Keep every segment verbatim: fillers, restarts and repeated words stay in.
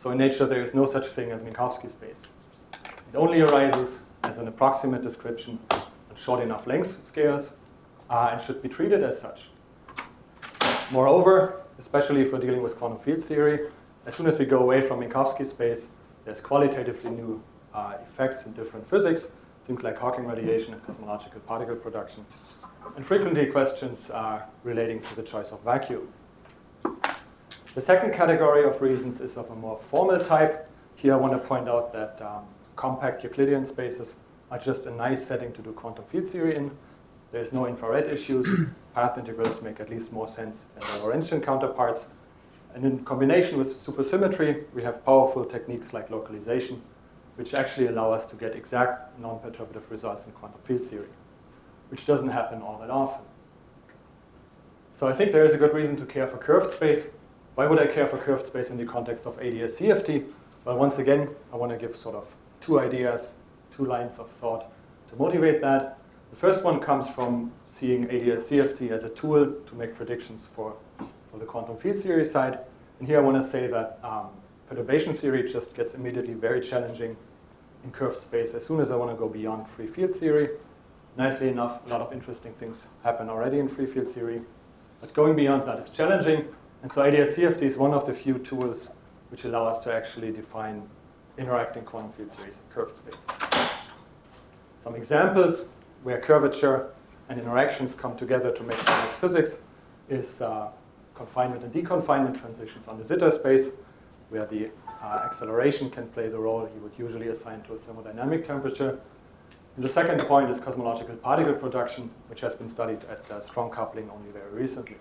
So in nature, there is no such thing as Minkowski space. It only arises as an approximate description on short enough length scales uh, and should be treated as such. Moreover, especially if we're dealing with quantum field theory, as soon as we go away from Minkowski space, there's qualitatively new uh, effects in different physics, things like Hawking radiation and cosmological particle production, and frequently questions uh, relating to the choice of vacuum. The second category of reasons is of a more formal type. Here I want to point out that um, compact Euclidean spaces are just a nice setting to do quantum field theory in. There's no infrared issues. Path integrals make at least more sense than their Lorentzian counterparts. And in combination with supersymmetry, we have powerful techniques like localization, which actually allow us to get exact non-perturbative results in quantum field theory, which doesn't happen all that often. So I think there is a good reason to care for curved space. Why would I care for curved space in the context of A D S C F T? Well, once again, I want to give sort of two ideas, two lines of thought to motivate that. The first one comes from seeing A D S C F T as a tool to make predictions for, for the quantum field theory side. And here I want to say that um, perturbation theory just gets immediately very challenging in curved space as soon as I want to go beyond free field theory. Nicely enough, a lot of interesting things happen already in free field theory. But going beyond that is challenging. And so A D S C F T is one of the few tools which allow us to actually define interacting quantum field theories in curved space. Some examples where curvature and interactions come together to make nice physics is uh, confinement and deconfinement transitions on the zeta space, where the uh, acceleration can play the role you would usually assign to a thermodynamic temperature. And the second point is cosmological particle production, which has been studied at uh, strong coupling only very recently.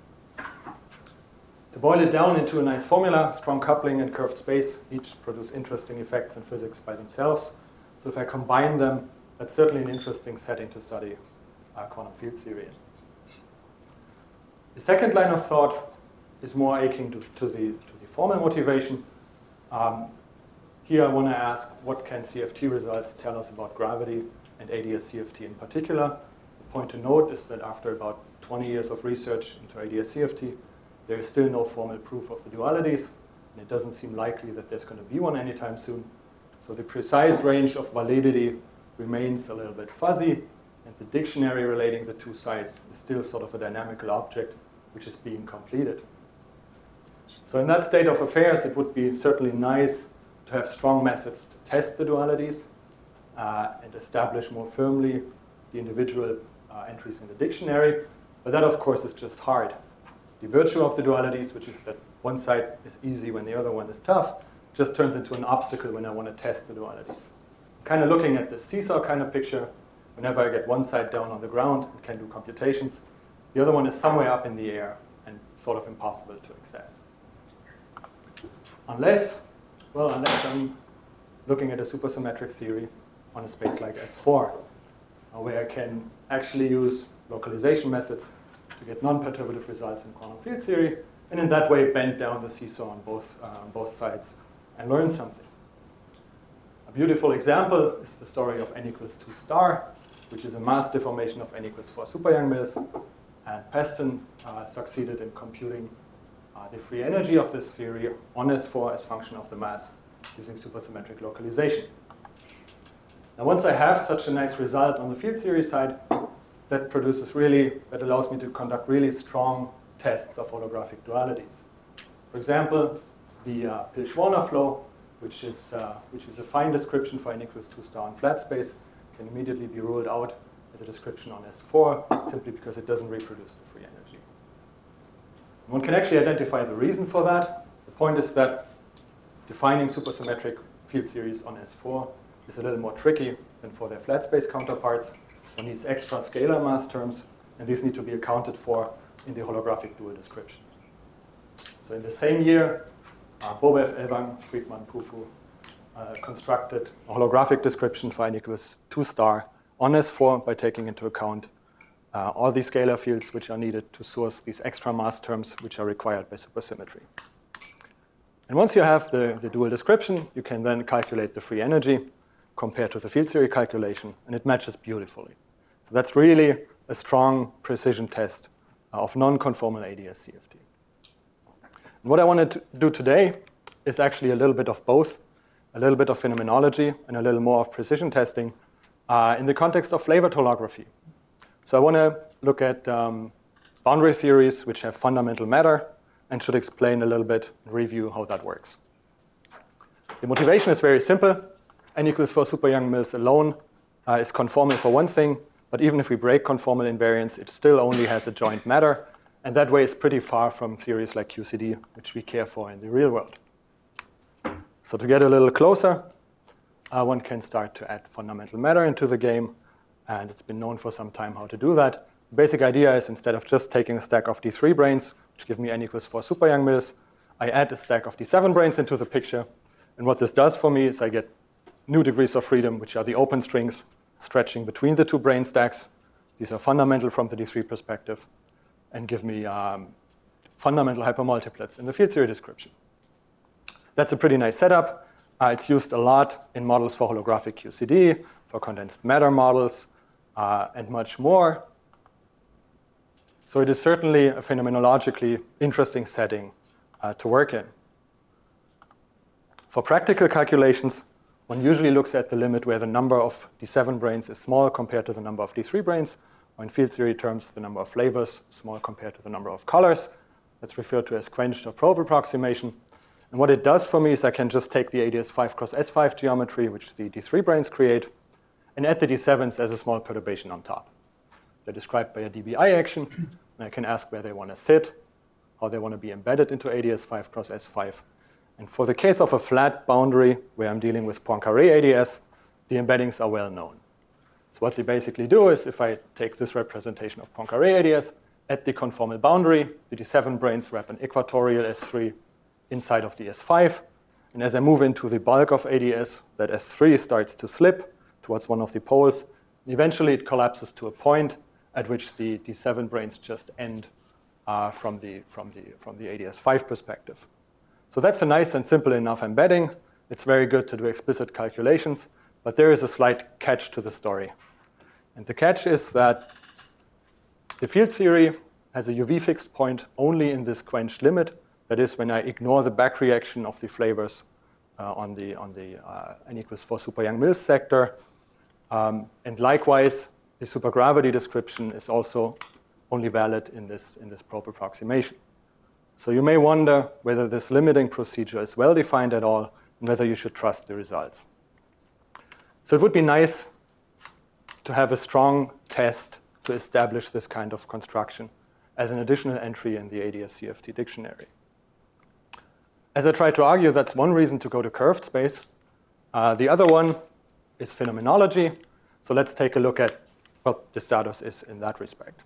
To boil it down into a nice formula, strong coupling and curved space each produce interesting effects in physics by themselves. So if I combine them, that's certainly an interesting setting to study uh, quantum field theory in. The second line of thought is more akin to, to, the, to the formal motivation. Um, here I want to ask, what can C F T results tell us about gravity and A D S C F T in particular? The point to note is that after about twenty years of research into A D S C F T, there is still no formal proof of the dualities, and it doesn't seem likely that there's going to be one anytime soon. So the precise range of validity remains a little bit fuzzy, and the dictionary relating the two sides is still sort of a dynamical object which is being completed. So in that state of affairs, it would be certainly nice to have strong methods to test the dualities uh, and establish more firmly the individual uh, entries in the dictionary. But that, of course, is just hard. The virtue of the dualities, which is that one side is easy when the other one is tough, just turns into an obstacle when I want to test the dualities. Kind of looking at the seesaw kind of picture, whenever I get one side down on the ground and can do computations, the other one is somewhere up in the air and sort of impossible to access. Unless, well, unless I'm looking at a supersymmetric theory on a space like S four, where I can actually use localization methods to get non-perturbative results in quantum field theory, and in that way bend down the seesaw on both, uh, on both sides and learn something. A beautiful example is the story of n equals two star, which is a mass deformation of n equals four super Young-Mills. And Peston uh, succeeded in computing uh, the free energy of this theory on S four as function of the mass using supersymmetric localization. Now, once I have such a nice result on the field theory side, that produces really, that allows me to conduct really strong tests of holographic dualities. For example, the uh, Pilch-Warner flow, which is, uh, which is a fine description for n equals two star in flat space, can immediately be ruled out as a description on S four, simply because it doesn't reproduce the free energy. And one can actually identify the reason for that. The point is that defining supersymmetric field theories on S four is a little more tricky than for their flat space counterparts. One needs extra scalar mass terms, and these need to be accounted for in the holographic dual description. So in the same year, uh, Bobev, Elbang, Friedman, Pufu uh, constructed a holographic description for n equals two star on S four by taking into account uh, all the scalar fields which are needed to source these extra mass terms which are required by supersymmetry. And once you have the, the dual description, you can then calculate the free energy compared to the field theory calculation, and it matches beautifully. So that's really a strong precision test of non-conformal A D S C F T. And what I wanted to do today is actually a little bit of both, a little bit of phenomenology and a little more of precision testing uh, in the context of flavor topography. So I want to look at um, boundary theories which have fundamental matter and should explain a little bit and review how that works. The motivation is very simple. N equals four super Young-Mills alone uh, is conformal for one thing, but even if we break conformal invariance, it still only has a joint matter, and that way is pretty far from theories like Q C D, which we care for in the real world. So to get a little closer, uh, one can start to add fundamental matter into the game, and it's been known for some time how to do that. The basic idea is instead of just taking a stack of D three branes, which give me N equals four super Young-Mills, I add a stack of D seven branes into the picture, and what this does for me is I get new degrees of freedom, which are the open strings stretching between the two brane stacks. These are fundamental from the D three perspective and give me um, fundamental hypermultiplets in the field theory description. That's a pretty nice setup. Uh, it's used a lot in models for holographic Q C D, for condensed matter models, uh, and much more. So it is certainly a phenomenologically interesting setting uh, to work in. For practical calculations, one usually looks at the limit where the number of D seven branes is small compared to the number of D three branes, or in field theory terms, the number of flavors small compared to the number of colors. That's referred to as quenched or probe approximation. And what it does for me is I can just take the A D S five cross S five geometry, which the D three branes create, and add the D sevens as a small perturbation on top. They're described by a D B I action, and I can ask where they want to sit, how they want to be embedded into A D S five cross S five. And for the case of a flat boundary where I'm dealing with Poincaré A D S, the embeddings are well known. So what they basically do is if I take this representation of Poincaré A D S at the conformal boundary, the D seven branes wrap an equatorial S three inside of the S five. And as I move into the bulk of A D S, that S three starts to slip towards one of the poles. Eventually, it collapses to a point at which the D seven branes just end uh, from, the, from, the, from the A D S five perspective. So that's a nice and simple enough embedding. It's very good to do explicit calculations, but there is a slight catch to the story. And the catch is that the field theory has a U V fixed point only in this quenched limit. That is when I ignore the back reaction of the flavors uh, on the, on the uh, N equals four super Young-Mills sector. Um, and likewise, the supergravity description is also only valid in this, in this probe approximation. So you may wonder whether this limiting procedure is well defined at all and whether you should trust the results. So it would be nice to have a strong test to establish this kind of construction as an additional entry in the A D S C F T dictionary. As I tried to argue, that's one reason to go to curved space. Uh, the other one is phenomenology. So let's take a look at what the status is in that respect.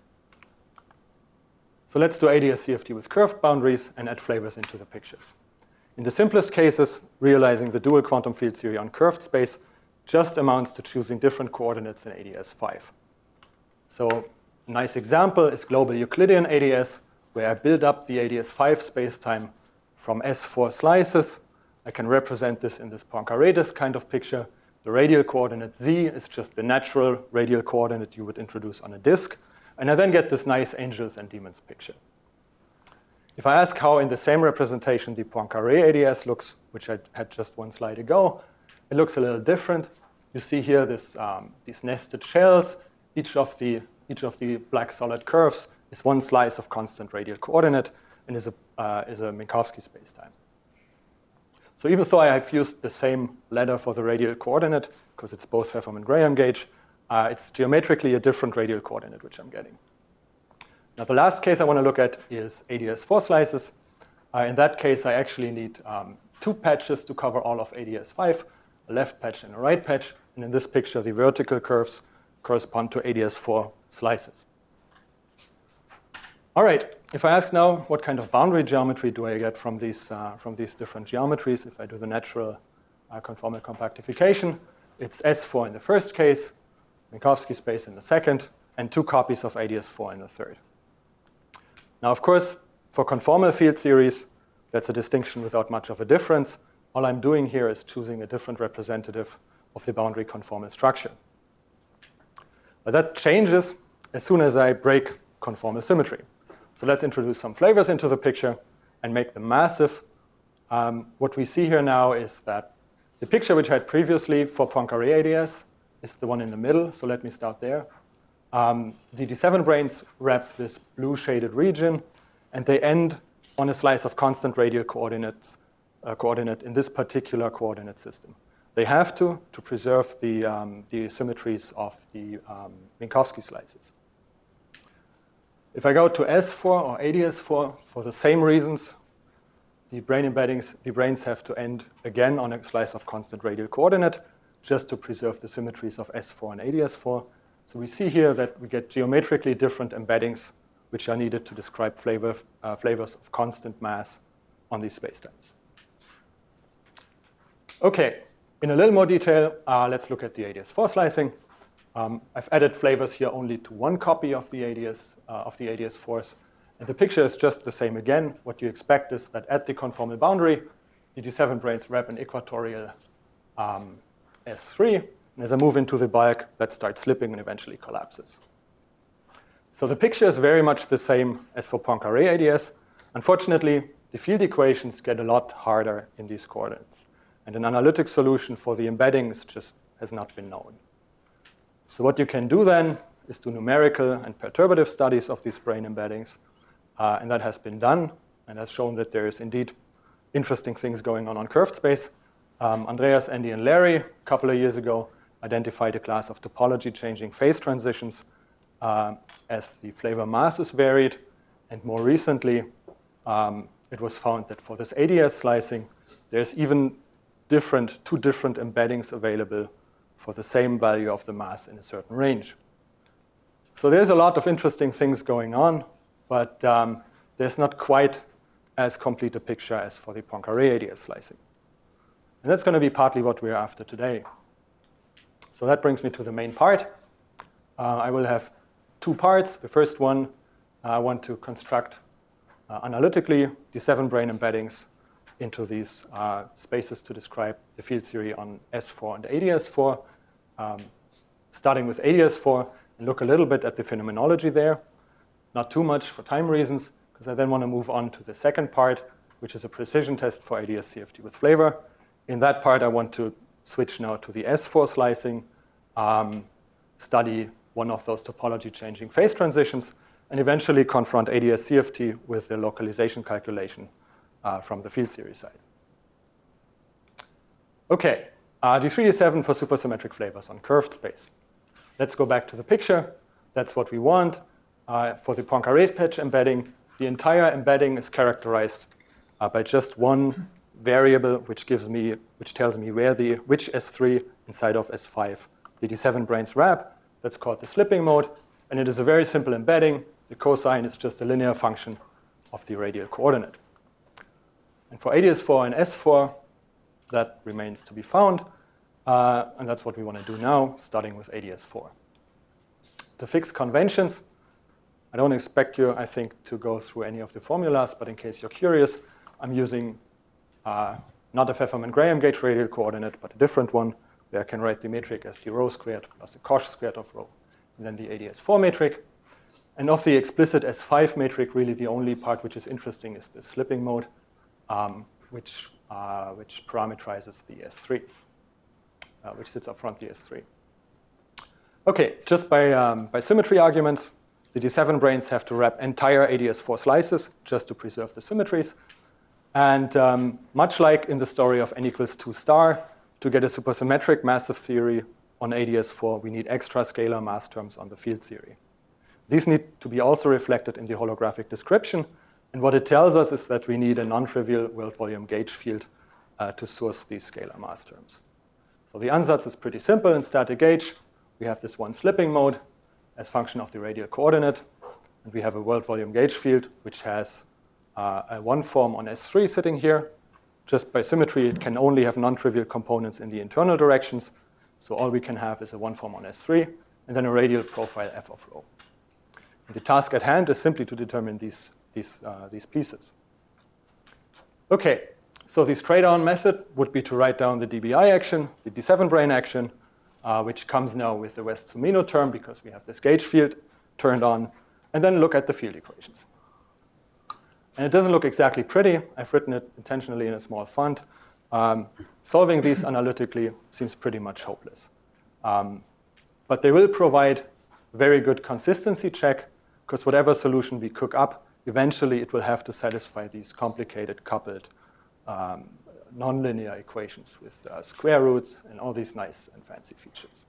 So let's do A D S C F T with curved boundaries and add flavors into the pictures. In the simplest cases, realizing the dual quantum field theory on curved space just amounts to choosing different coordinates in A D S five. So a nice example is global Euclidean A D S, where I build up the A D S five spacetime from S four slices. I can represent this in this Poincaré disk kind of picture. The radial coordinate z is just the natural radial coordinate you would introduce on a disk. And I then get this nice angels and demons picture. If I ask how in the same representation the Poincaré A D S looks, which I had just one slide ago, it looks a little different. You see here this, um, these nested shells. Each of, the, each of the black solid curves is one slice of constant radial coordinate and is a, uh, is a Minkowski spacetime. So even though I have used the same letter for the radial coordinate, because it's both Pfefferman-Graham gauge, Uh, it's geometrically a different radial coordinate, which I'm getting. Now, the last case I want to look at is A D S four slices. Uh, in that case, I actually need um, two patches to cover all of A D S five, a left patch and a right patch. And in this picture, the vertical curves correspond to A D S four slices. All right, if I ask now what kind of boundary geometry do I get from these, uh, from these different geometries, if I do the natural uh, conformal compactification, it's S four in the first case, Minkowski space in the second, and two copies of A D S four in the third. Now, of course, for conformal field theories, that's a distinction without much of a difference. All I'm doing here is choosing a different representative of the boundary conformal structure. But that changes as soon as I break conformal symmetry. So let's introduce some flavors into the picture and make the massive Um, what we see here now is that the picture which I had previously for Poincare A D S is the one in the middle, so let me start there. Um, the D seven branes wrap this blue shaded region, and they end on a slice of constant radial coordinates, uh, coordinate in this particular coordinate system. They have to, to preserve the, um, the symmetries of the um, Minkowski slices. If I go to S four or A D S four, for the same reasons, the brane embeddings, the branes have to end again on a slice of constant radial coordinate, just to preserve the symmetries of S four and A D S four. So we see here that we get geometrically different embeddings which are needed to describe flavor, uh, flavors of constant mass on these spacetimes. Okay, in a little more detail, uh, let's look at the A D S four slicing. Um, I've added flavors here only to one copy of the A D S, uh, of the A D S fours. And the picture is just the same again. What you expect is that at the conformal boundary, the D seven branes wrap an equatorial um, S three. And as I move into the bulk, that starts slipping and eventually collapses. So the picture is very much the same as for Poincare A D S. Unfortunately, the field equations get a lot harder in these coordinates. And an analytic solution for the embeddings just has not been known. So what you can do then is do numerical and perturbative studies of these brane embeddings. Uh, and that has been done and has shown that there is indeed interesting things going on on curved space. Um, Andreas, Andy, and Larry, a couple of years ago, identified a class of topology-changing phase transitions uh, as the flavor masses varied. And more recently, um, it was found that for this A D S slicing, there's even different, two different embeddings available for the same value of the mass in a certain range. So there's a lot of interesting things going on, but um, there's not quite as complete a picture as for the Poincare A D S slicing. And that's going to be partly what we're after today. So that brings me to the main part. Uh, I will have two parts. The first one, uh, I want to construct uh, analytically D seven brane embeddings into these uh, spaces to describe the field theory on S four and A D S four, um, starting with A D S four, and look a little bit at the phenomenology there. Not too much for time reasons, because I then want to move on to the second part, which is a precision test for A D S C F T with flavor. In that part, I want to switch now to the S four slicing, um, study one of those topology-changing phase transitions, and eventually confront A D S C F T with the localization calculation uh, from the field theory side. OK, uh, D three D seven for supersymmetric flavors on curved space. Let's go back to the picture. That's what we want. Uh, for the Poincare patch embedding, the entire embedding is characterized uh, by just one variable, which gives me, which tells me where the which S three inside of S five the D seven branes wrap. That's called the slipping mode, and it is a very simple embedding. The cosine is just a linear function of the radial coordinate. And for A D S four and S four, that remains to be found, uh, and that's what we want to do now, starting with A D S four. To fix conventions, I don't expect you, I think, to go through any of the formulas, but in case you're curious, I'm using uh, not a Pfefferman-Graham gauge radial coordinate, but a different one, where I can write the metric as the rho squared plus the cosh squared of rho, and then the A D S four metric. And of the explicit S five metric, really the only part which is interesting is the slipping mode, um, which, uh, which parameterizes the S three, uh, which sits up front the S three. OK, just by, um, by symmetry arguments, the D seven branes have to wrap entire A D S four slices just to preserve the symmetries. And um, much like in the story of n equals two star, to get a supersymmetric massive theory on A D S four, we need extra scalar mass terms on the field theory. These need to be also reflected in the holographic description. And what it tells us is that we need a non-trivial world volume gauge field uh, to source these scalar mass terms. So the ansatz is pretty simple in static gauge. We have this one slipping mode as function of the radial coordinate. And we have a world volume gauge field, which has uh, a one form on S three sitting here. Just by symmetry, it can only have non-trivial components in the internal directions. So all we can have is a one form on S three, and then a radial profile f of rho. And the task at hand is simply to determine these, these, uh, these pieces. OK, so the straight-on method would be to write down the D B I action, the D seven brane action, uh, which comes now with the West-Zumino term, because we have this gauge field turned on, and then look at the field equations. And it doesn't look exactly pretty. I've written it intentionally in a small font. Um, solving these analytically seems pretty much hopeless. Um, but they will provide a very good consistency check, because whatever solution we cook up, eventually it will have to satisfy these complicated coupled um, nonlinear equations with uh, square roots and all these nice and fancy features.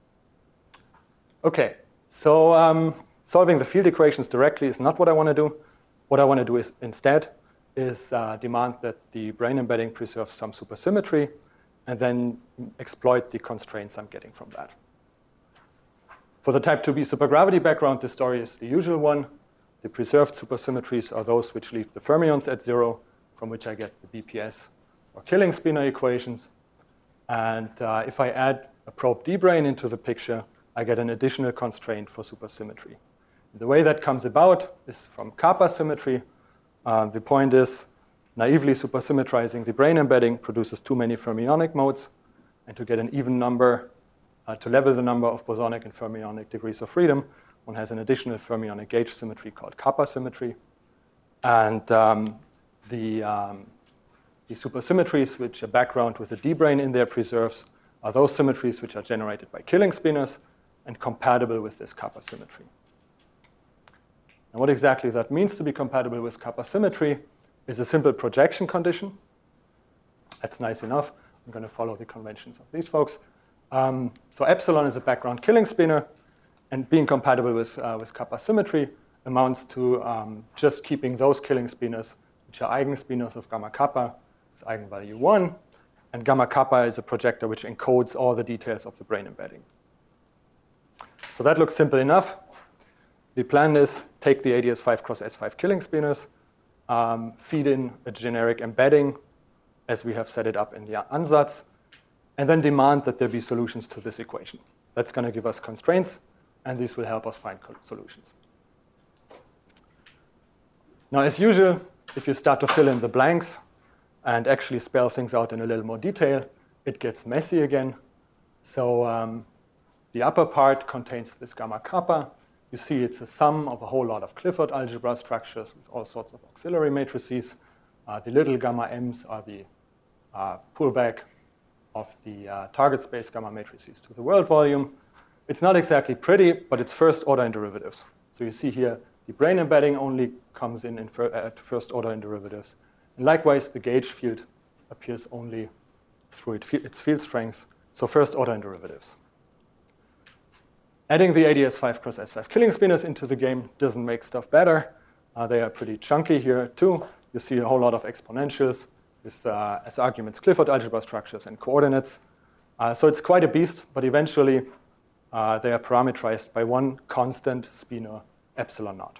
OK, so um, solving the field equations directly is not what I want to do. What I want to do is instead is uh, demand that the brain embedding preserves some supersymmetry and then exploit the constraints I'm getting from that. For the type two B supergravity background, the story is the usual one. The preserved supersymmetries are those which leave the fermions at zero, from which I get the B P S or killing spinor equations. And uh, if I add a probe D brane into the picture, I get an additional constraint for supersymmetry. The way that comes about is from kappa symmetry. Uh, the point is, naively supersymmetrizing the brain embedding produces too many fermionic modes. And to get an even number, uh, to level the number of bosonic and fermionic degrees of freedom, one has an additional fermionic gauge symmetry called kappa symmetry. And um, the, um, the supersymmetries, which a background with a D brane in there preserves, are those symmetries which are generated by killing spinors and compatible with this kappa symmetry. And what exactly that means to be compatible with kappa symmetry is a simple projection condition. That's nice enough. I'm going to follow the conventions of these folks. Um, so epsilon is a background killing spinor, and being compatible with, uh, with kappa symmetry amounts to um, just keeping those killing spinors, which are eigenspinors of gamma kappa, with eigenvalue one. And gamma kappa is a projector which encodes all the details of the brain embedding. So that looks simple enough. The plan is take the A D S five cross S five killing spinors, um, feed in a generic embedding as we have set it up in the ansatz, and then demand that there be solutions to this equation. That's going to give us constraints, and these will help us find solutions. Now, as usual, if you start to fill in the blanks and actually spell things out in a little more detail, it gets messy again. So um, the upper part contains this gamma kappa. You see it's a sum of a whole lot of Clifford algebra structures with all sorts of auxiliary matrices. Uh, the little gamma m's are the uh, pullback of the uh, target space gamma matrices to the world volume. It's not exactly pretty, but it's first order in derivatives. So you see here the brain embedding only comes in, in fir at first order in derivatives. And likewise, the gauge field appears only through it, its field strength. So first order in derivatives. Adding the A D S five cross S five killing spinors into the game doesn't make stuff better. Uh, they are pretty chunky here too. You see a whole lot of exponentials with uh, as arguments Clifford algebra structures and coordinates. Uh, so it's quite a beast, but eventually uh, they are parameterized by one constant spinor epsilon naught.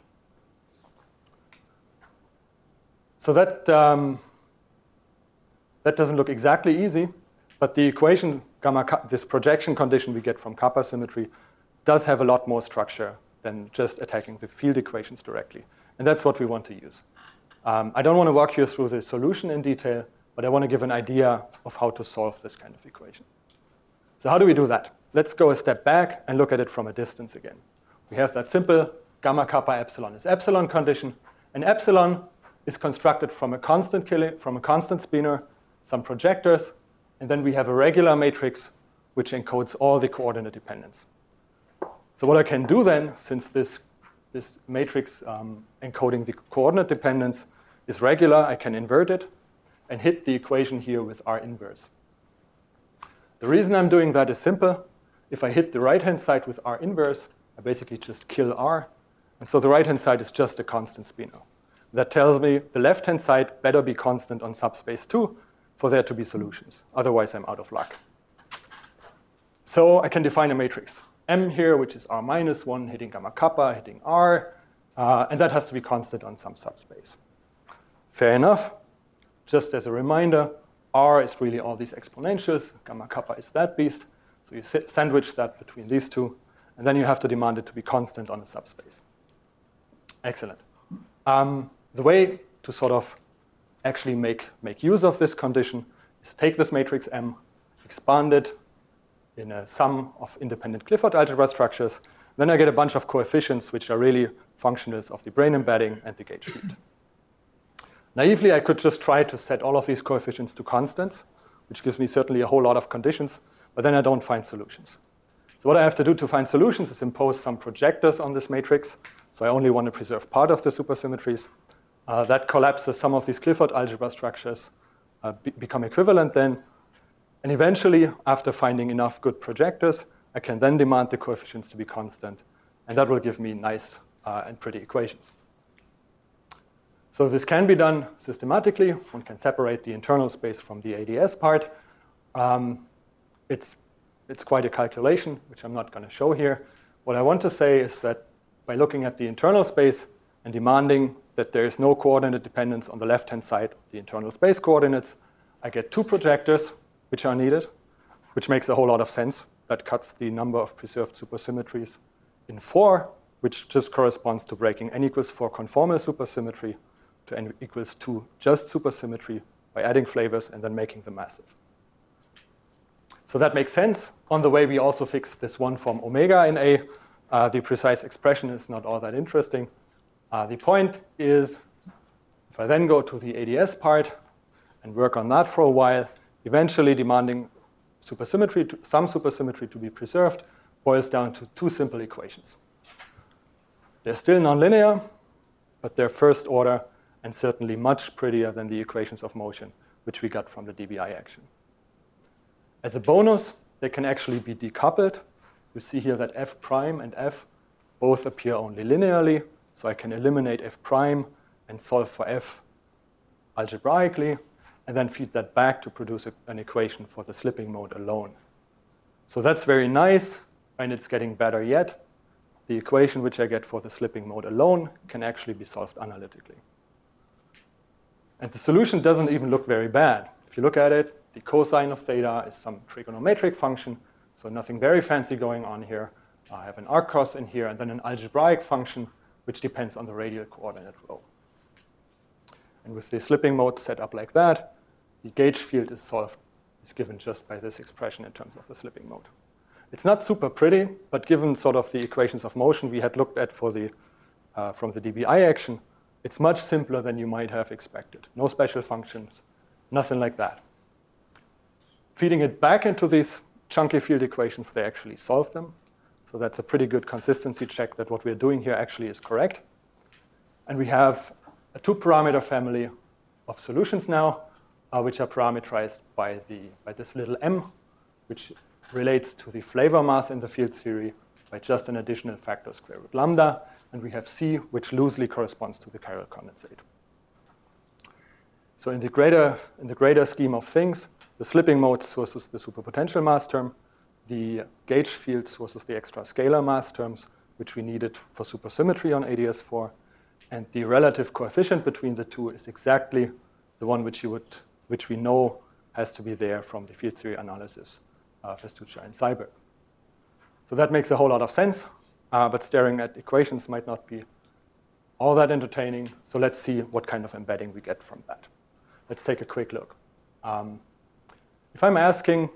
So that, um, that doesn't look exactly easy, but the equation, gamma, this projection condition we get from kappa symmetry, does have a lot more structure than just attacking the field equations directly. And that's what we want to use. Um, I don't want to walk you through the solution in detail, but I want to give an idea of how to solve this kind of equation. So how do we do that? Let's go a step back and look at it from a distance again. We have that simple gamma kappa epsilon is epsilon condition. And epsilon is constructed from a constant killing, from a constant spinor, some projectors, and then we have a regular matrix which encodes all the coordinate dependence. So what I can do then, since this, this matrix um, encoding the coordinate dependence is regular, I can invert it and hit the equation here with R inverse. The reason I'm doing that is simple. If I hit the right-hand side with R inverse, I basically just kill R. And so the right-hand side is just a constant spinor. That tells me the left-hand side better be constant on subspace two for there to be solutions. Otherwise, I'm out of luck. So I can define a matrix M here, which is R minus one, hitting gamma kappa, hitting R. Uh, and that has to be constant on some subspace. Fair enough. Just as a reminder, R is really all these exponentials. Gamma kappa is that beast. So you sandwich that between these two. And then you have to demand it to be constant on a subspace. Excellent. Um, the way to sort of actually make, make use of this condition is take this matrix M, expand it in a sum of independent Clifford algebra structures. Then I get a bunch of coefficients which are really functionals of the brain embedding and the gauge field. Naively, I could just try to set all of these coefficients to constants, which gives me certainly a whole lot of conditions, but then I don't find solutions. So what I have to do to find solutions is impose some projectors on this matrix. So I only want to preserve part of the supersymmetries. Uh, that collapses some of these Clifford algebra structures, uh, be become equivalent then. And eventually, after finding enough good projectors, I can then demand the coefficients to be constant. And that will give me nice uh, and pretty equations. So this can be done systematically. One can separate the internal space from the A D S part. Um, it's, it's quite a calculation, which I'm not going to show here. What I want to say is that by looking at the internal space and demanding that there is no coordinate dependence on the left-hand side of the internal space coordinates, I get two projectors, which are needed, which makes a whole lot of sense. That cuts the number of preserved supersymmetries in four, which just corresponds to breaking n equals four conformal supersymmetry to n equals two just supersymmetry by adding flavors and then making them massive. So that makes sense. On the way, we also fix this one form omega in A. Uh, the precise expression is not all that interesting. Uh, the point is, if I then go to the A D S part and work on that for a while, eventually demanding supersymmetry, to, some supersymmetry to be preserved, boils down to two simple equations. They're still nonlinear, but they're first order and certainly much prettier than the equations of motion, which we got from the D B I action. As a bonus, they can actually be decoupled. You see here that f prime and f both appear only linearly, so I can eliminate f prime and solve for f algebraically, and then feed that back to produce a, an equation for the slipping mode alone. So that's very nice, and it's getting better yet. The equation which I get for the slipping mode alone can actually be solved analytically. And the solution doesn't even look very bad. If you look at it, the cosine of theta is some trigonometric function, so nothing very fancy going on here. I have an arc cos in here, and then an algebraic function, which depends on the radial coordinate rho. And with the slipping mode set up like that, the gauge field is solved, is given just by this expression in terms of the slipping mode. It's not super pretty, but given sort of the equations of motion we had looked at for the, uh, from the D B I action, it's much simpler than you might have expected. No special functions, nothing like that. Feeding it back into these chunky field equations, they actually solve them. So that's a pretty good consistency check that what we're doing here actually is correct. And we have a two-parameter family of solutions now, uh, which are parameterized by, the, by this little m, which relates to the flavor mass in the field theory by just an additional factor square root lambda. And we have C, which loosely corresponds to the chiral condensate. So in the greater, in the greater scheme of things, the slipping mode sources the superpotential mass term. The gauge field sources the extra scalar mass terms, which we needed for supersymmetry on A D S four. And the relative coefficient between the two is exactly the one which, you would, which we know has to be there from the field theory analysis of Festuccia and Seiberg. So that makes a whole lot of sense, uh, but staring at equations might not be all that entertaining. So let's see what kind of embedding we get from that. Let's take a quick look. Um, if I'm asking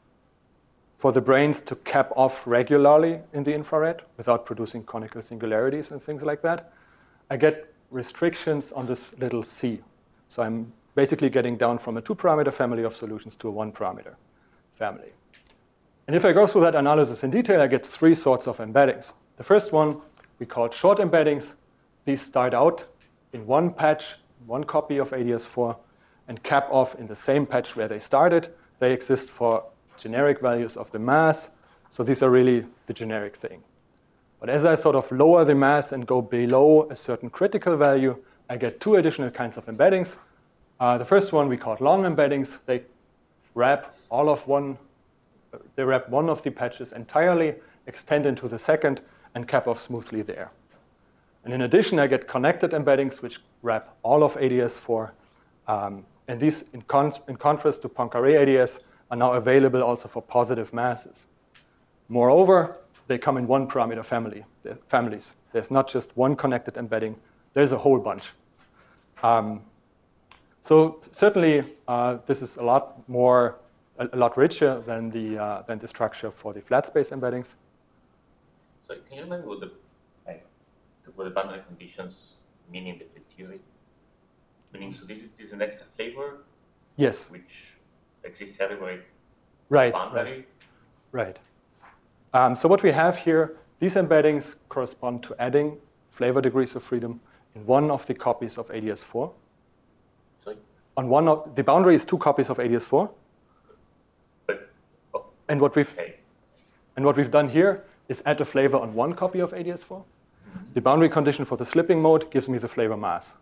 for the branes to cap off regularly in the infrared without producing conical singularities and things like that, I get restrictions on this little c. So I'm basically getting down from a two-parameter family of solutions to a one-parameter family. And if I go through that analysis in detail, I get three sorts of embeddings. The first one we call short embeddings. These start out in one patch, one copy of A D S four, and cap off in the same patch where they started. They exist for generic values of the mass. So these are really the generic thing. But as I sort of lower the mass and go below a certain critical value, I get two additional kinds of embeddings. Uh, the first one we call long embeddings. They wrap all of one, they wrap one of the patches entirely, extend into the second, and cap off smoothly there. And in addition, I get connected embeddings, which wrap all of A D S four. Um, and these, in, con in contrast to Poincare A D S, are now available also for positive masses. Moreover, they come in one parameter family, families. There's not just one connected embedding, there's a whole bunch. Um, so certainly, uh, this is a lot more, a, a lot richer than the, uh, than the structure for the flat space embeddings. So can you remind me what the, what the boundary conditions mean in the field theory? Meaning, so this is, this is an extra flavor? Yes. Which exists everywhere. Right. Boundary. Right. Right. Um, so what we have here, these embeddings correspond to adding flavor degrees of freedom in one of the copies of A D S four. Sorry? On one of the boundary is two copies of A D S four. But, oh, and what we've okay. and what we've done here is add a flavor on one copy of A D S four. Mm-hmm. The boundary condition for the slipping mode gives me the flavor mass.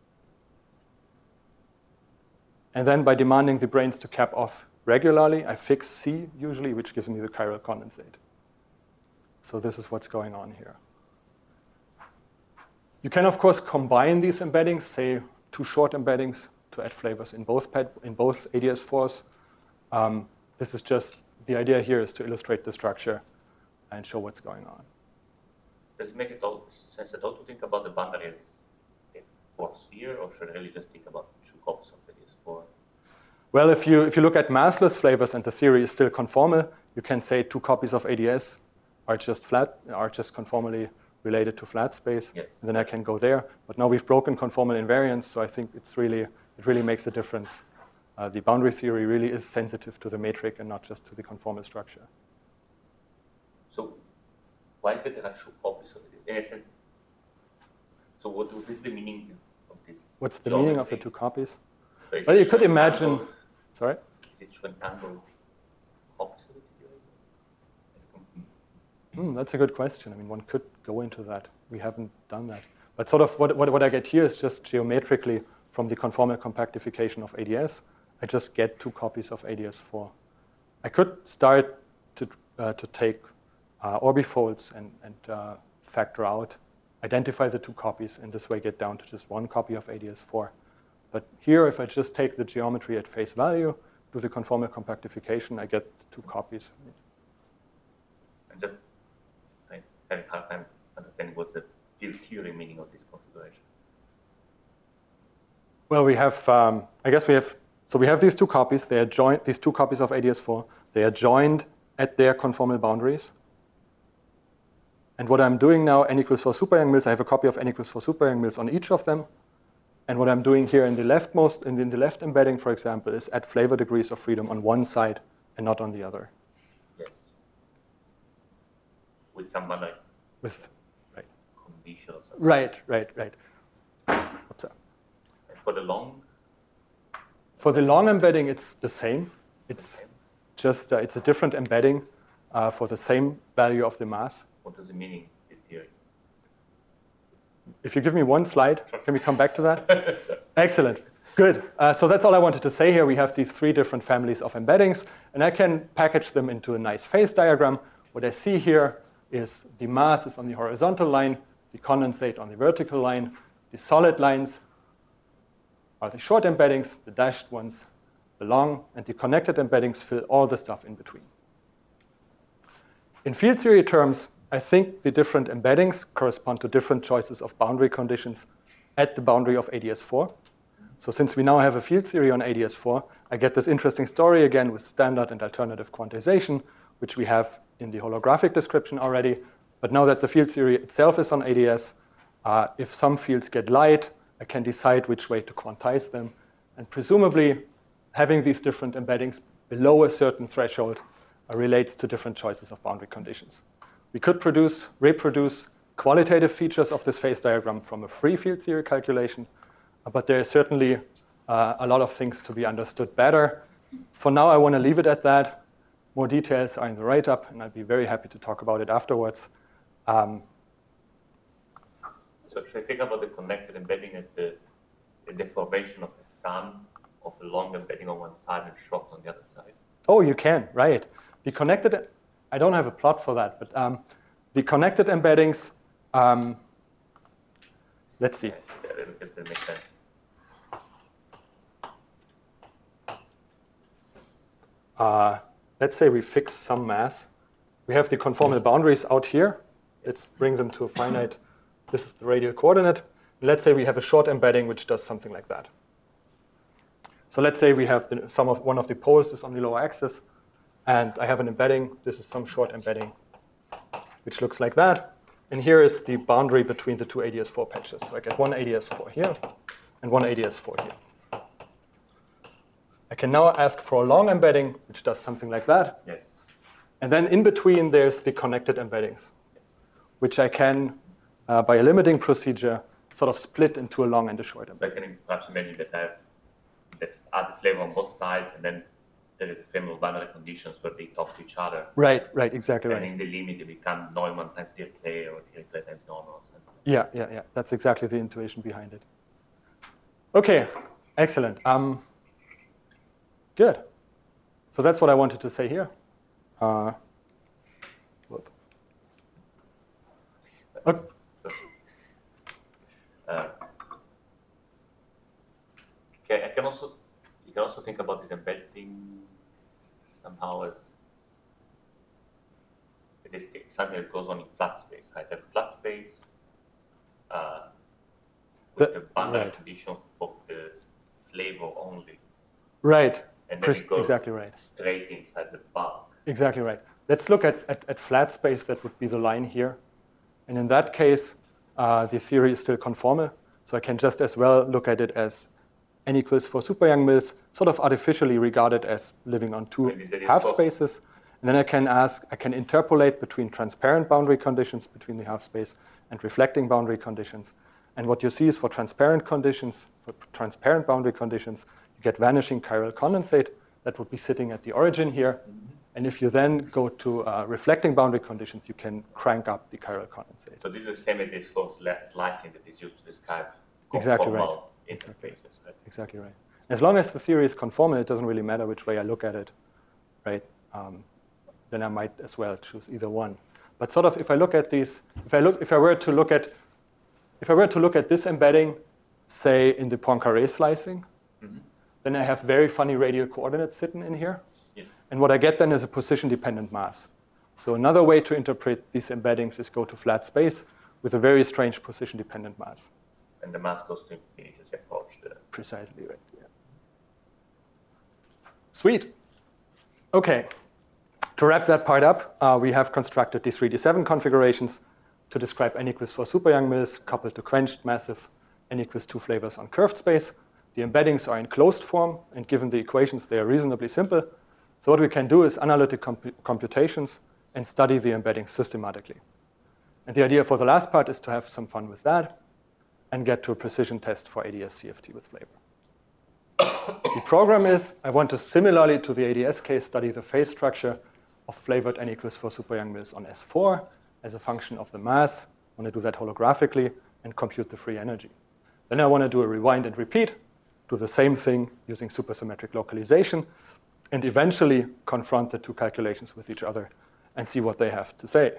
And then by demanding the branes to cap off regularly, I fix C usually, which gives me the chiral condensate. So this is what's going on here. You can, of course, combine these embeddings, say two short embeddings, to add flavors in both, pad, in both A D S fours. Um, this is just, the idea here is to illustrate the structure and show what's going on. Does it make it all sense at all to think about the boundary as a four sphere, or should I really just think about two copies of A D S four? Well, if you, if you look at massless flavors and the theory is still conformal, you can say two copies of A D S are just flat, are just conformally related to flat space. Yes. And then I can go there. But now we've broken conformal invariance, so I think it's really, it really makes a difference. Uh, the boundary theory really is sensitive to the metric and not just to the conformal structure. So why is it there are two copies of it? In a sense, so what is the meaning of this? What's the geometry? meaning of the two copies? So well, you could imagine. Entangled, sorry? is it two entangled copies of it? Hmm, that's a good question. I mean, one could go into that. We haven't done that. But sort of what, what, what I get here is just geometrically from the conformal compactification of A D S, I just get two copies of A D S four. I could start to, uh, to take uh, orbifolds and, and uh, factor out, identify the two copies, and this way get down to just one copy of A D S four. But here, if I just take the geometry at face value, do the conformal compactification, I get two copies. And just I had a hard time understanding what's the field theory meaning of this configuration. Well, we have, um, I guess we have, so we have these two copies. They are joined, these two copies of A D S four. They are joined at their conformal boundaries. And what I'm doing now, n equals four super Young-Mills, I have a copy of n equals four super Young-Mills on each of them. And what I'm doing here in the leftmost, in the, in the left embedding, for example, is add flavor degrees of freedom on one side and not on the other. Yes. With some like With, right. conditions. Right, right, right. Oops. And for the long? For the long embedding, it's the same. It's okay. just, uh, it's a different embedding uh, for the same value of the mass. What does it mean in field theory? If you give me one slide, can we come back to that? Excellent. Good. Uh, so that's all I wanted to say here. We have these three different families of embeddings, and I can package them into a nice phase diagram. What I see here is the mass is on the horizontal line, the condensate on the vertical line. The solid lines are the short embeddings, the dashed ones the long, and the connected embeddings fill all the stuff in between. In field theory terms, I think the different embeddings correspond to different choices of boundary conditions at the boundary of A D S four. So since we now have a field theory on A D S four, I get this interesting story again with standard and alternative quantization, which we have in the holographic description already. But now that the field theory itself is on A D S, uh, if some fields get light, I can decide which way to quantize them. And presumably, having these different embeddings below a certain threshold uh, relates to different choices of boundary conditions. We could produce, reproduce qualitative features of this phase diagram from a free field theory calculation, but there is certainly uh, a lot of things to be understood better. For now, I want to leave it at that. More details are in the write-up, and I'd be very happy to talk about it afterwards. Um, so should I think about the connected embedding as the, the deformation of a sum of a long embedding on one side and short on the other side? Oh, you can, right. The connected, I don't have a plot for that, but um, the connected embeddings, um, let's see. Yes, that, that makes sense. Uh, let's say we fix some mass. We have the conformal boundaries out here. Let's bring them to a finite. This is the radial coordinate. Let's say we have a short embedding which does something like that. So let's say we have the, some of one of the poles is on the lower axis, and I have an embedding. This is some short embedding, which looks like that. And here is the boundary between the two A D S four patches. So I get one A D S four here, and one A D S four here. I can now ask for a long embedding, which does something like that. Yes. And then in between, there's the connected embeddings, Yes. which I can, uh, by a limiting procedure, sort of split into a long and a short So I embedding. can perhaps imagine that I have the, add the flavor on both sides, and then there is a frame of boundary conditions where they talk to each other. Right, right, exactly And right. in the limit, they become Neumann times Dirichlet or Dirichlet times Neumann or something. Yeah, yeah, yeah. That's exactly the intuition behind it. Okay, excellent. Um, good. So that's what I wanted to say here. Uh, whoop. Okay. So, uh, okay, I can also you can also think about these embeddings somehow as it is something that goes on in flat space. I have flat space uh, with The- the boundary right. condition for the flavor only, Right, and then Pres- it goes exactly right. straight inside the bulk. Exactly right. Let's look at, at, at flat space. That would be the line here. And in that case, uh, the theory is still conformal. So I can just as well look at it as n equals four super Young-Mills, sort of artificially regarded as living on two And this is half for- spaces. And then I can ask, I can interpolate between transparent boundary conditions between the half space and reflecting boundary conditions. And what you see is for transparent conditions, for transparent boundary conditions, you get vanishing chiral condensate that would be sitting at the origin here. Mm-hmm. And if you then go to uh, reflecting boundary conditions, you can crank up the chiral condensate. So this is the same as this close slicing that is used to describe Exactly right. conformal interfaces. Right? Exactly right. As long as the theory is conformal, it doesn't really matter which way I look at it, right? Um, then I might as well choose either one. But sort of, if I look at these, if I look, if I were to look at, if I were to look at this embedding, say in the Poincaré slicing, Mm-hmm. then I have very funny radial coordinates sitting in here. Yes. And what I get then is a position-dependent mass. So another way to interpret these embeddings is go to flat space with a very strange position-dependent mass. And the mass goes to infinity as you approach the. Precisely right. Yeah. Sweet. Okay. To wrap that part up, uh, we have constructed these three D seven configurations to describe n equals four super Young-Mills coupled to quenched massive n equals two flavors on curved space. The embeddings are in closed form, and given the equations, they are reasonably simple. So what we can do is analytic comp computations and study the embeddings systematically. And the idea for the last part is to have some fun with that and get to a precision test for A D S C F T with flavor. The program is, I want to, similarly to the A D S case, study the phase structure of flavored n equals four super Young-Mills on S four as a function of the mass. I want to do that holographically and compute the free energy. Then I want to do a rewind and repeat, do the same thing using supersymmetric localization, and eventually confront the two calculations with each other and see what they have to say.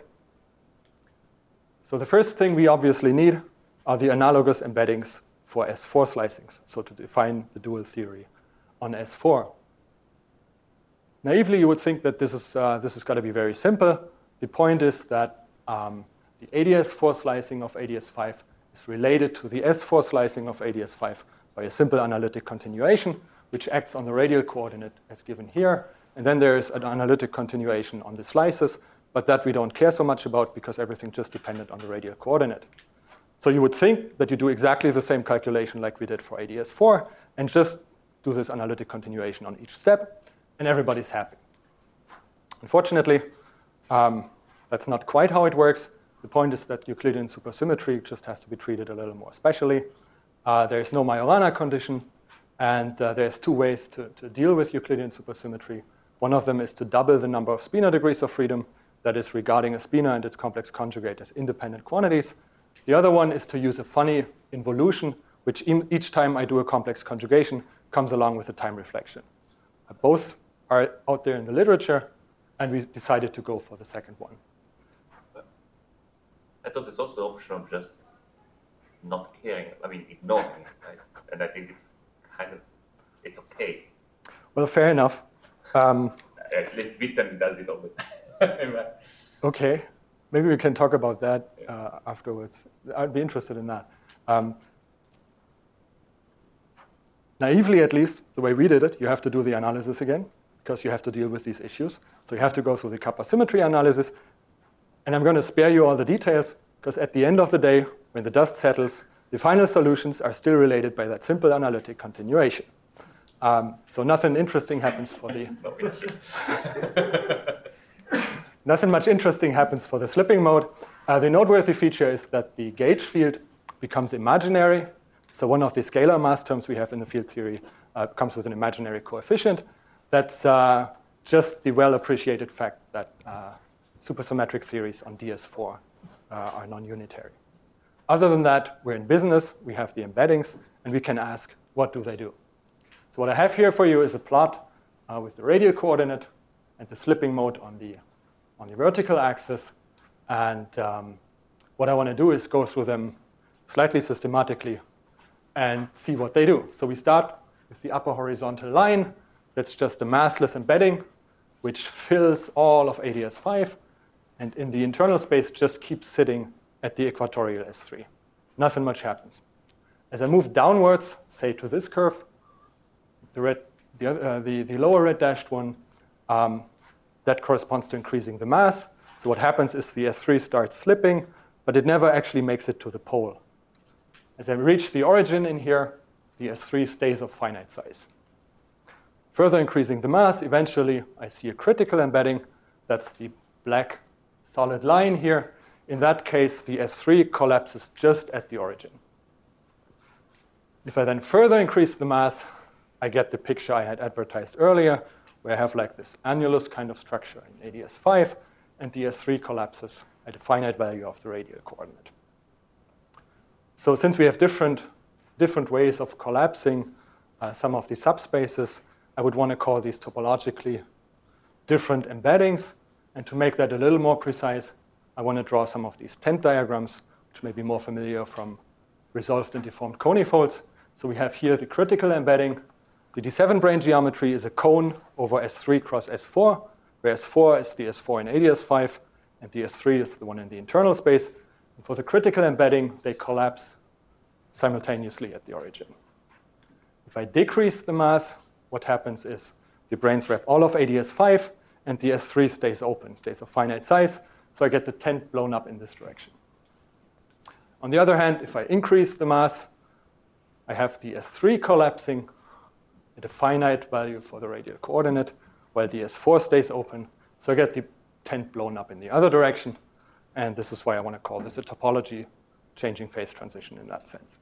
So the first thing we obviously need are the analogous embeddings for S four slicings, so to define the dual theory on S four. Naively, you would think that this is, uh, this is got to be very simple. The point is that um, the A D S four slicing of A D S five is related to the S four slicing of A D S five by a simple analytic continuation, which acts on the radial coordinate as given here. And then there is an analytic continuation on the slices, but that we don't care so much about because everything just depended on the radial coordinate. So you would think that you do exactly the same calculation like we did for A D S four and just do this analytic continuation on each step, and everybody's happy. Unfortunately, um, that's not quite how it works. The point is that Euclidean supersymmetry just has to be treated a little more specially. Uh, there is no Majorana condition, and uh, there's two ways to, to deal with Euclidean supersymmetry. One of them is to double the number of spinor degrees of freedom, that is regarding a spinor and its complex conjugate as independent quantities. The other one is to use a funny involution, which in, each time I do a complex conjugation comes along with a time reflection. Uh, both are out there in the literature, and we decided to go for the second one. I thought there's also the option of just not caring, I mean, ignoring it, right? And I think it's kind of, it's okay. Well, fair enough. Um, At least Witten does it all the time. okay, maybe we can talk about that uh, afterwards. I'd be interested in that. Um, naively, at least, the way we did it, you have to do the analysis again, because you have to deal with these issues. So you have to go through the kappa symmetry analysis. And I'm going to spare you all the details, because at the end of the day, when the dust settles, The final solutions are still related by that simple analytic continuation. Um, so nothing interesting happens for the nothing much interesting happens for the slipping mode. Uh, the noteworthy feature is that the gauge field becomes imaginary. So one of the scalar mass terms we have in the field theory uh, comes with an imaginary coefficient. That's uh, just the well-appreciated fact that uh, supersymmetric theories on D S four uh, are non-unitary. Other than that, we're in business. We have the embeddings, and we can ask, what do they do? So what I have here for you is a plot uh, with the radial coordinate and the slipping mode on the, on the vertical axis. And um, what I want to do is go through them slightly systematically and see what they do. So we start with the upper horizontal line. That's just a massless embedding, which fills all of A D S five. And in the internal space, just keeps sitting at the equatorial S three. Nothing much happens. As I move downwards, say to this curve, the, red, the, uh, the, the lower red dashed one, um, that corresponds to increasing the mass. So what happens is the S three starts slipping, but it never actually makes it to the pole. As I reach the origin in here, the S three stays of finite size. Further increasing the mass, eventually I see a critical embedding. That's the black solid line here. In that case, the S three collapses just at the origin. If I then further increase the mass, I get the picture I had advertised earlier, where I have like this annulus kind of structure in A D S five, and the S three collapses at a finite value of the radial coordinate. So since we have different, different ways of collapsing uh, some of the subspaces, I would want to call these topologically different embeddings. And to make that a little more precise, I want to draw some of these tent diagrams, which may be more familiar from resolved and deformed conifolds. So we have here the critical embedding. The D seven brane geometry is a cone over S three cross S four, where S four is the S four in A D S five, and the S three is the one in the internal space. And for the critical embedding, they collapse simultaneously at the origin. If I decrease the mass, what happens is the branes wrap all of A D S five, and the S three stays open, stays of finite size. So I get the tent blown up in this direction. On the other hand, if I increase the mass, I have the S three collapsing at a finite value for the radial coordinate, while the S four stays open. So I get the tent blown up in the other direction. And this is why I want to call this a topology changing phase transition in that sense.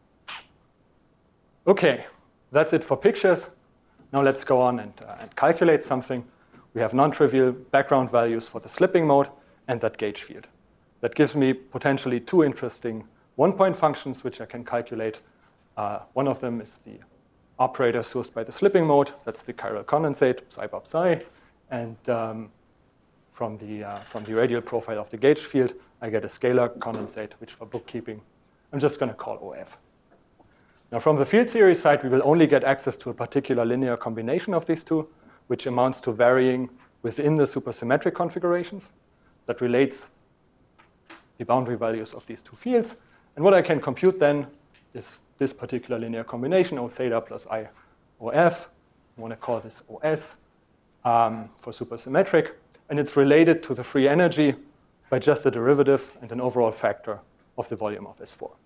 OK, that's it for pictures. Now let's go on and, uh, and calculate something. We have non-trivial background values for the slipping mode and that gauge field. That gives me potentially two interesting one-point functions which I can calculate. Uh, one of them is the operator sourced by the slipping mode. That's the chiral condensate, psi bob psi. And um, from, the, uh, from the radial profile of the gauge field, I get a scalar condensate, which for bookkeeping, I'm just going to call O F. Now, from the field theory side, we will only get access to a particular linear combination of these two, which amounts to varying within the supersymmetric configurations that relates the boundary values of these two fields. And what I can compute then is this particular linear combination, O theta plus I O F. I want to call this O S um, for supersymmetric. And it's related to the free energy by just a derivative and an overall factor of the volume of S four.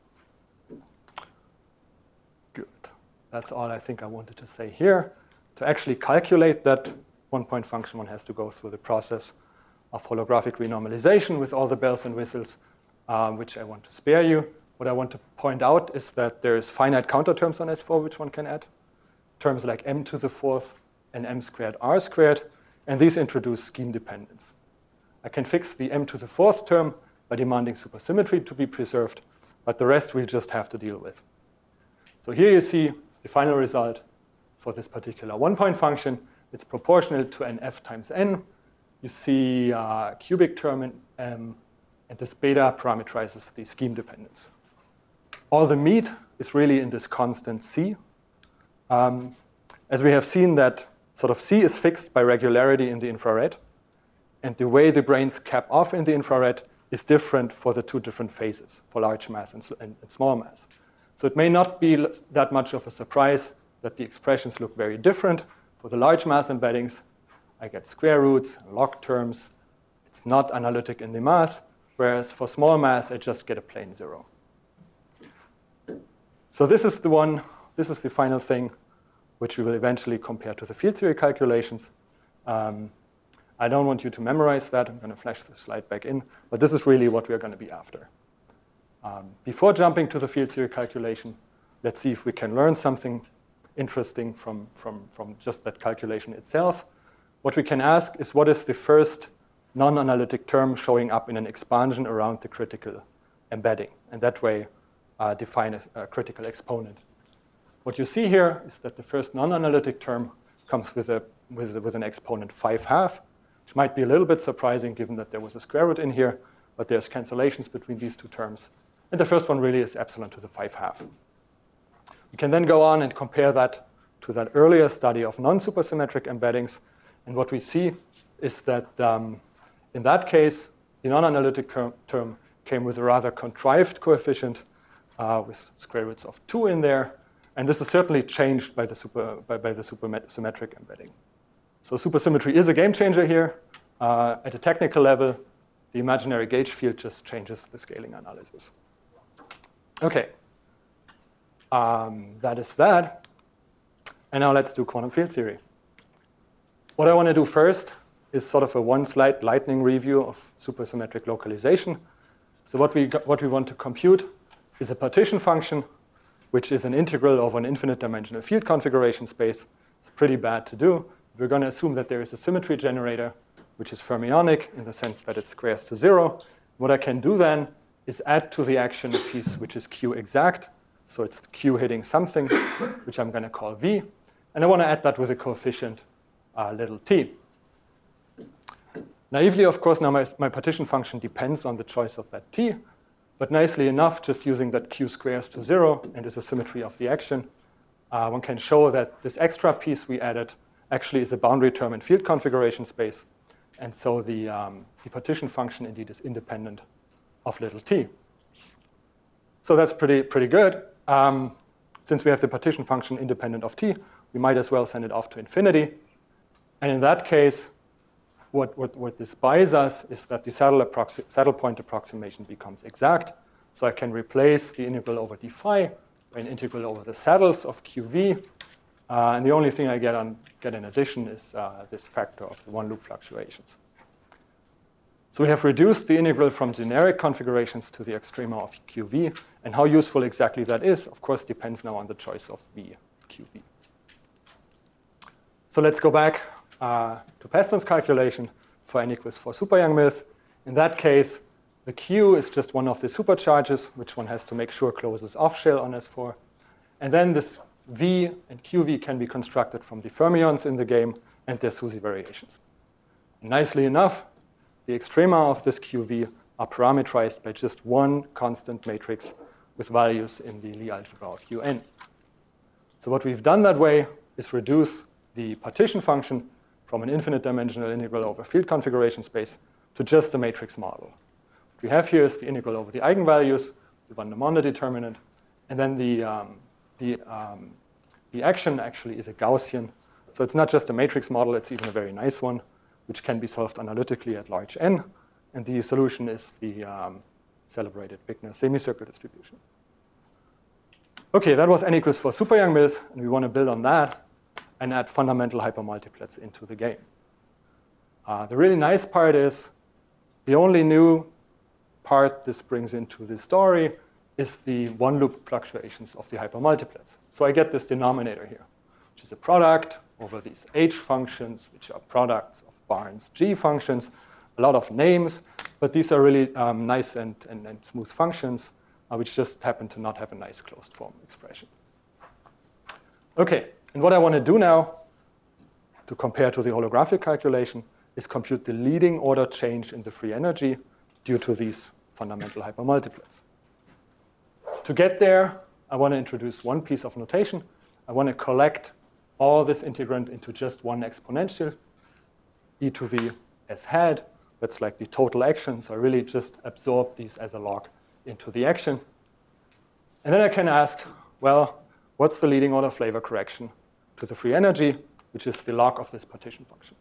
Good. That's all I think I wanted to say here. To actually calculate that one-point function, one has to go through the process of holographic renormalization with all the bells and whistles, um, which I want to spare you. What I want to point out is that there's finite counter terms on S four which one can add. Terms like m to the fourth and m squared r squared. And these introduce scheme dependence. I can fix the m to the fourth term by demanding supersymmetry to be preserved, but the rest we'll just have to deal with. So here you see the final result for this particular one-point function. It's proportional to n f times n. You see a cubic term in m, and this beta parameterizes the scheme dependence. All the meat is really in this constant c. Um, as we have seen that sort of c is fixed by regularity in the infrared, and the way the branes cap off in the infrared is different for the two different phases, for large mass and, and, and small mass. So it may not be that much of a surprise that the expressions look very different. For the large mass embeddings, I get square roots, log terms. It's not analytic in the mass, whereas for small mass, I just get a plain zero. So this is the one, this is the final thing which we will eventually compare to the field theory calculations. Um, I don't want you to memorize that. I'm going to flash the slide back in. But this is really what we're going to be after. Um, before jumping to the field theory calculation, let's see if we can learn something interesting from, from, from just that calculation itself. What we can ask is, what is the first non-analytic term showing up in an expansion around the critical embedding? And that way, uh, define a, a critical exponent. What you see here is that the first non-analytic term comes with, a, with, a, with an exponent five half, which might be a little bit surprising given that there was a square root in here, but there's cancellations between these two terms. And the first one really is epsilon to the five half. We can then go on and compare that to that earlier study of non-supersymmetric embeddings. And what we see is that um, in that case, the non-analytic term came with a rather contrived coefficient uh, with square roots of two in there. And this is certainly changed by the, super, by, by the supersymmetric embedding. So supersymmetry is a game changer here. Uh, at a technical level, the imaginary gauge field just changes the scaling analysis. OK. Um, that is that. And now let's do quantum field theory. What I want to do first is sort of a one-slide lightning review of supersymmetric localization. So what we, got, what we want to compute is a partition function, which is an integral over an infinite dimensional field configuration space. It's pretty bad to do. We're going to assume that there is a symmetry generator, which is fermionic in the sense that it squares to zero. What I can do then is add to the action a piece which is Q exact. So it's Q hitting something, which I'm going to call V. And I want to add that with a coefficient uh, little t. Naively, of course, now my, my partition function depends on the choice of that t. But nicely enough, just using that Q squares to zero and is a symmetry of the action, uh, one can show that this extra piece we added actually is a boundary term in field configuration space. And so the, um, the partition function indeed is independent of little t. So that's pretty, pretty good. Um, since we have the partition function independent of t, we might as well send it off to infinity. And in that case, what, what, what this buys us is that the saddle, saddle point approximation becomes exact. So I can replace the integral over d phi by an integral over the saddles of qv. Uh, and the only thing I get, on, get in addition is uh, this factor of the one-loop fluctuations. So we have reduced the integral from generic configurations to the extrema of qv. And how useful exactly that is, of course, depends now on the choice of v, qv. So let's go back uh, to Peston's calculation for n equals four super Young-Mills. In that case, the q is just one of the supercharges, which one has to make sure closes off shell on S four. And then this v and qv can be constructed from the fermions in the game and their SUSY variations. And nicely enough, the extrema of this qv are parameterized by just one constant matrix with values in the Lie algebra of un. So what we've done that way is reduce the partition function from an infinite dimensional integral over field configuration space to just a matrix model. What we have here is the integral over the eigenvalues, the van der Monde determinant, and then the, um, the, um, the action actually is a Gaussian. So it's not just a matrix model, it's even a very nice one, which can be solved analytically at large n. And the solution is the um, celebrated Wigner semicircle distribution. OK, that was n equals four super Young-Mills, and we want to build on that and add fundamental hypermultiplets into the game. Uh, the really nice part is the only new part this brings into the story is the one-loop fluctuations of the hypermultiplets. So I get this denominator here, which is a product over these h functions, which are products of Barnes g functions, a lot of names, but these are really um, nice and, and, and smooth functions, uh, which just happen to not have a nice closed form expression. OK. And what I want to do now, to compare to the holographic calculation, is compute the leading order change in the free energy due to these fundamental hypermultiplets. To get there, I want to introduce one piece of notation. I want to collect all this integrand into just one exponential, e to the s hat. That's like the total action. So I really just absorb these as a log into the action. And then I can ask, well, what's the leading order flavor correction to the free energy, which is the log of this partition function?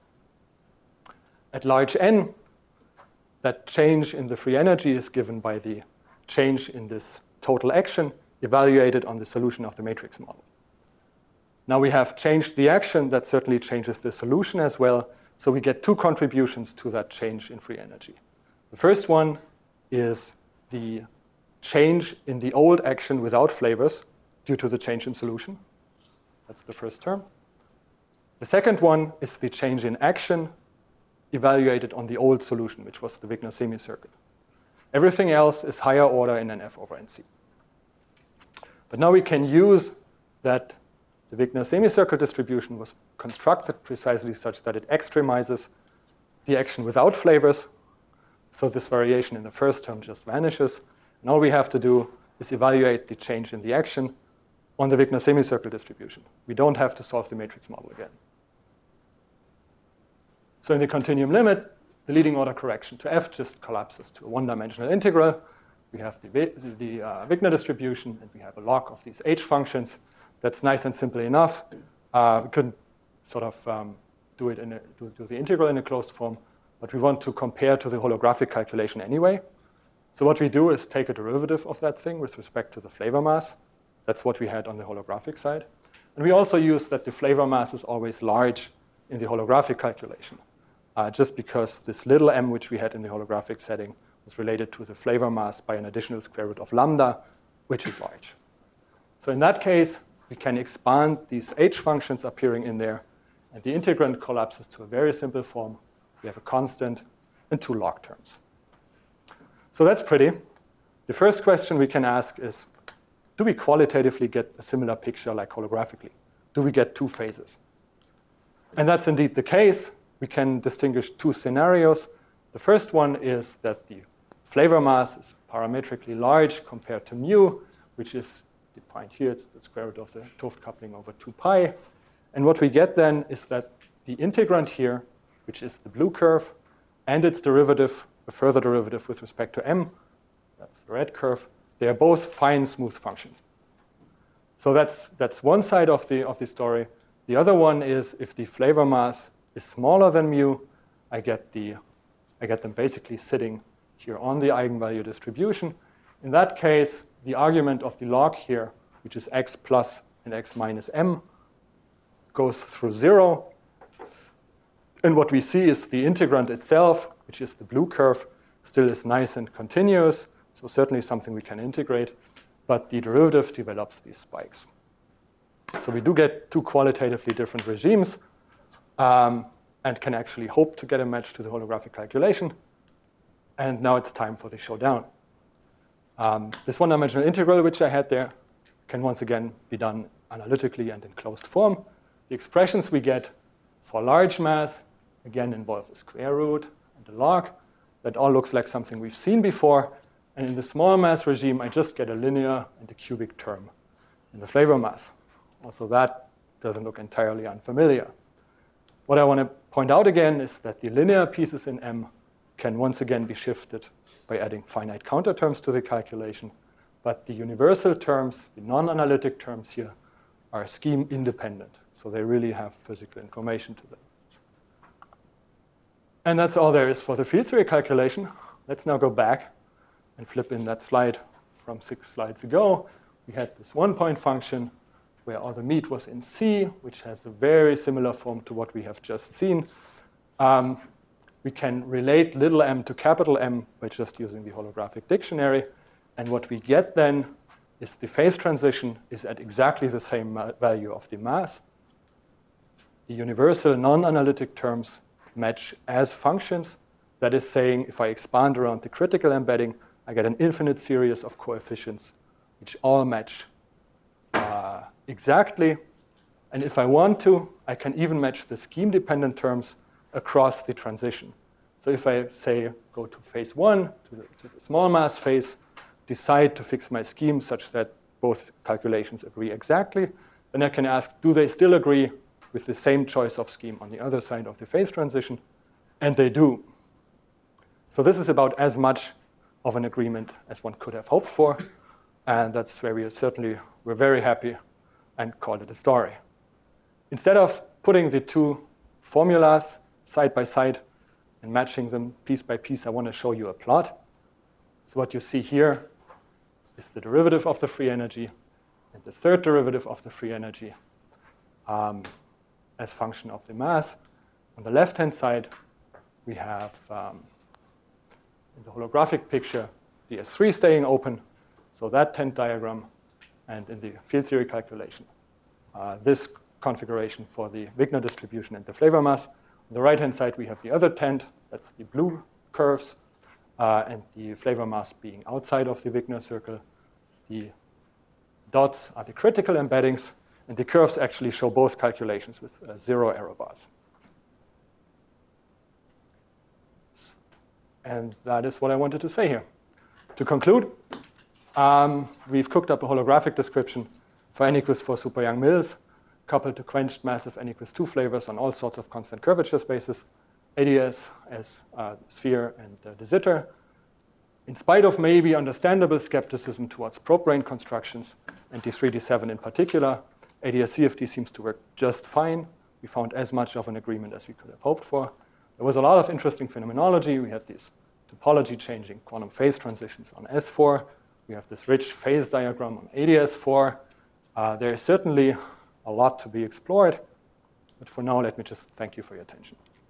At large n, that change in the free energy is given by the change in this total action evaluated on the solution of the matrix model. Now we have changed the action. That certainly changes the solution as well. So we get two contributions to that change in free energy. The first one is the change in the old action without flavors due to the change in solution. That's the first term. The second one is the change in action evaluated on the old solution, which was the Wigner semicircle. Everything else is higher order in an F over N C. But now we can use that the Wigner semicircle distribution was constructed precisely such that it extremizes the action without flavors. So this variation in the first term just vanishes. And all we have to do is evaluate the change in the action on the Wigner semicircle distribution. We don't have to solve the matrix model again. So in the continuum limit, the leading order correction to F just collapses to a one-dimensional integral. We have the, the uh, Wigner distribution, and we have a log of these H functions. That's nice and simple enough. Uh, we couldn't sort of um, do it in a, do, do the integral in a closed form, but we want to compare to the holographic calculation anyway. So what we do is take a derivative of that thing with respect to the flavor mass. That's what we had on the holographic side. And we also use that the flavor mass is always large in the holographic calculation, uh, just because this little m, which we had in the holographic setting, was related to the flavor mass by an additional square root of lambda, which is large. So in that case, we can expand these H functions appearing in there, and the integrand collapses to a very simple form. We have a constant and two log terms. So that's pretty. The first question we can ask is, do we qualitatively get a similar picture like holographically? Do we get two phases? And that's indeed the case. We can distinguish two scenarios. The first one is that the flavor mass is parametrically large compared to mu, which is defined here. It's the square root of the 't Hooft coupling over two pi. And what we get then is that the integrand here, which is the blue curve, and its derivative, a further derivative with respect to m, that's the red curve, they are both fine smooth functions. So that's, that's one side of the, of the story. The other one is if the flavor mass is smaller than mu, I get, the, I get them basically sitting here on the eigenvalue distribution. In that case, the argument of the log here, which is x plus and x minus m, goes through zero. And what we see is the integrand itself, which is the blue curve, still is nice and continuous. So certainly something we can integrate. But the derivative develops these spikes. So we do get two qualitatively different regimes um, and can actually hope to get a match to the holographic calculation. And now it's time for the showdown. Um, this one-dimensional integral, which I had there, can once again be done analytically and in closed form. The expressions we get for large mass, again, involve a square root and a log. That all looks like something we've seen before. And in the small mass regime, I just get a linear and a cubic term in the flavor mass. Also, that doesn't look entirely unfamiliar. What I want to point out again is that the linear pieces in M can once again be shifted by adding finite counter terms to the calculation. But the universal terms, the non-analytic terms here, are scheme independent. So they really have physical information to them. And that's all there is for the field theory calculation. Let's now go back and flip in that slide from six slides ago. We had this one-point function where all the meat was in C, which has a very similar form to what we have just seen. Um, we can relate little m to capital M by just using the holographic dictionary. And what we get then is the phase transition is at exactly the same value of the mass. The universal non-analytic terms match as functions. That is saying, if I expand around the critical embedding, I get an infinite series of coefficients which all match uh, exactly. And if I want to, I can even match the scheme-dependent terms across the transition. So if I say go to phase one, to the, to the small mass phase, decide to fix my scheme such that both calculations agree exactly, then I can ask, do they still agree with the same choice of scheme on the other side of the phase transition? And they do. So this is about as much of an agreement as one could have hoped for. And that's where we are certainly, we're very happy and call it a story. Instead of putting the two formulas side by side and matching them piece by piece, I want to show you a plot. So what you see here is is the derivative of the free energy, and the third derivative of the free energy um, as function of the mass. On the left-hand side, we have, um, in the holographic picture, the S three staying open, so that tent diagram, and in the field theory calculation, uh, this configuration for the Wigner distribution and the flavor mass. On the right-hand side, we have the other tent, that's the blue curves, uh, and the flavor mass being outside of the Wigner circle. The dots are the critical embeddings, and the curves actually show both calculations with uh, zero error bars. And that is what I wanted to say here. To conclude, um, we've cooked up a holographic description for n equals four super Young Mills, coupled to quenched massive n equals two flavors on all sorts of constant curvature spaces, A D S as uh, sphere and uh, de Sitter. In spite of maybe understandable skepticism towards probe brain constructions, and D three, D seven in particular, A D S C F D seems to work just fine. We found as much of an agreement as we could have hoped for. There was a lot of interesting phenomenology. We had these topology changing quantum phase transitions on S four. We have this rich phase diagram on A D S four. Uh, there is certainly a lot to be explored. But for now, let me just thank you for your attention.